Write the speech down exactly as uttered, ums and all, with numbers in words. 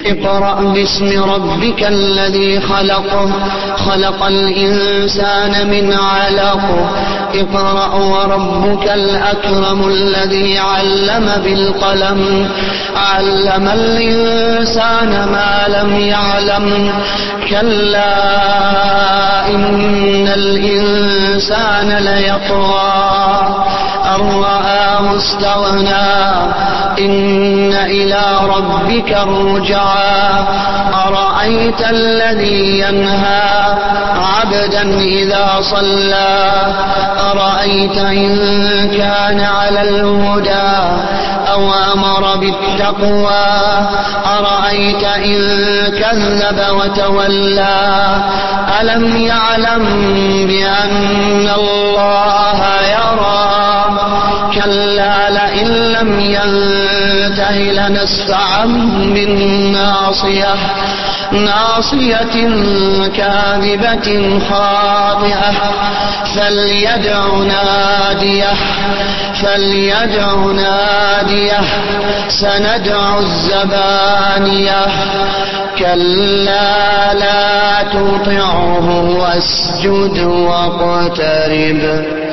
اقرأ باسم ربك الذي خلق خلق الإنسان من علق اقرأ وربك الأكرم الذي علم بالقلم علم الإنسان ما لم يعلم كلا إن الإنسان ليطغى أن رآه استغنى إن إلى ربك الرجعى أرأيت الذي ينهى عبدا إذا صلى أرأيت إن كان على الهدى أو أمر بالتقوى أرأيت إن كذب وتولى ألم يعلم بأن الله يرى كلا لئن لم ينته لنسفعا بالناصية ناصية كاذبة خاطئة فليدع ناديه فليدع ناديه سندع الزبانية كلا لا تطعه واسجد واقترب